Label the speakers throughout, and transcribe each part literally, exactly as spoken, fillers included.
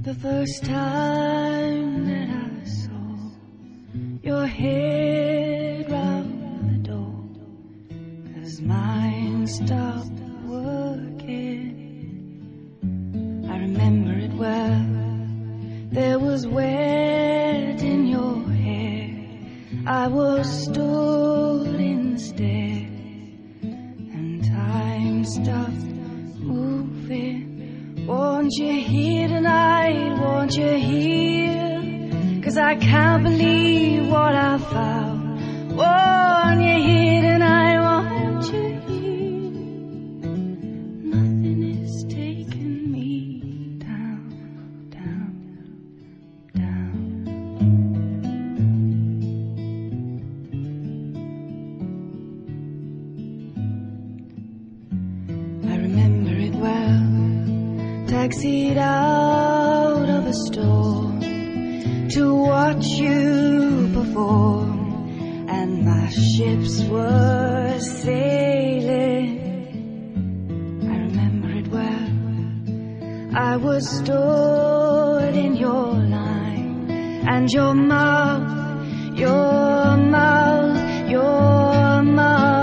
Speaker 1: The first time that I saw your head round the door, 'cause mine stopped working. I remember it well. There was wet in your hair. I was stood in the stair, and time stopped moving. Won't you hear tonight, won't you hear? 'Cause I can't believe what I found. Won't you hear tonight, won't you hear? Nothing is taking me down, down, down. I remember it well. Taxied out of a store to watch you perform, and my ships were sailing. I remember it well. I was stood in your line, and your mouth, your mouth, your mouth.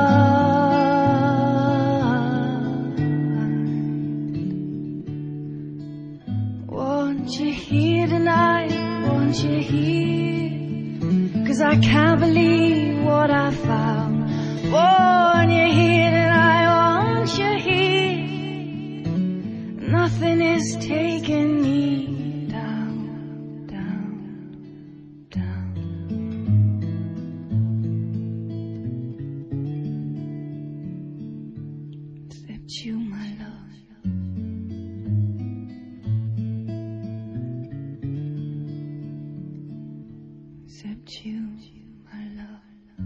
Speaker 1: Won't you hear tonight, won't you hear? 'Cause I can't believe what I found. Won't you hear tonight, won't you hear? Nothing is taking me down, down, down. Except you, my love. Except you, my love.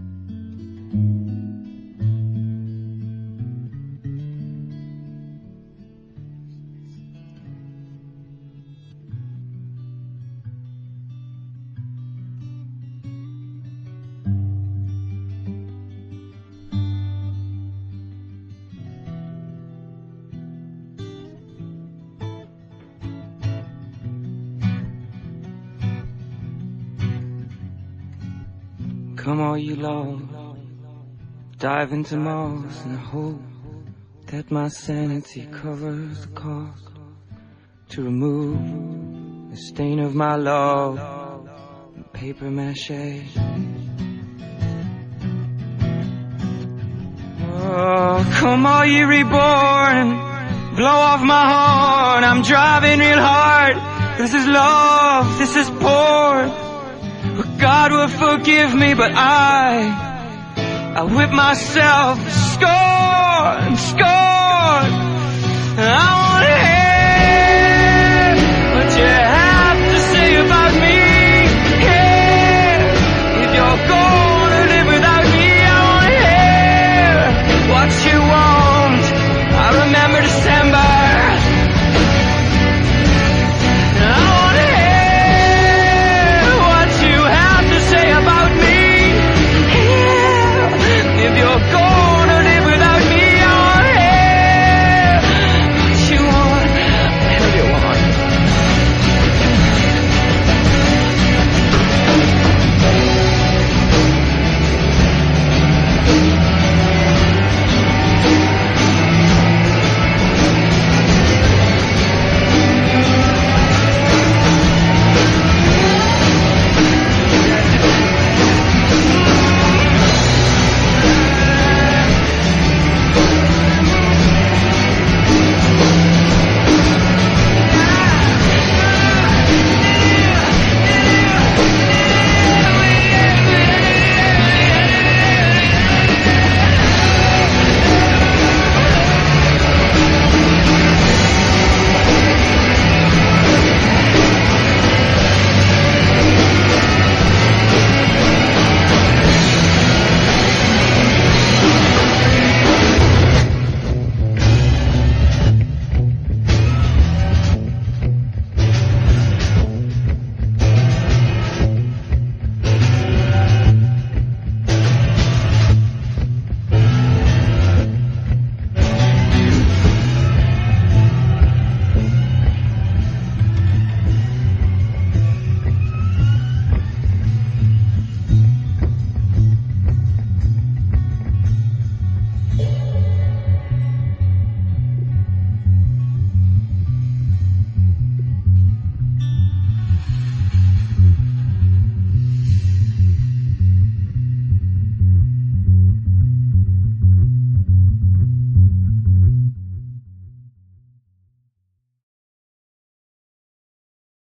Speaker 2: Come all you love, dive into Mars and hope that my sanity covers the cost to remove the stain of my love in paper mache. Oh, come all you reborn, blow off my horn. I'm driving real hard. This is love, this is porn. God will forgive me, but I, I whip myself, scorn, scorn. I won't hear what you have to say about me. Yeah, if you're gonna live without me, I won't hear what you want. I remember to say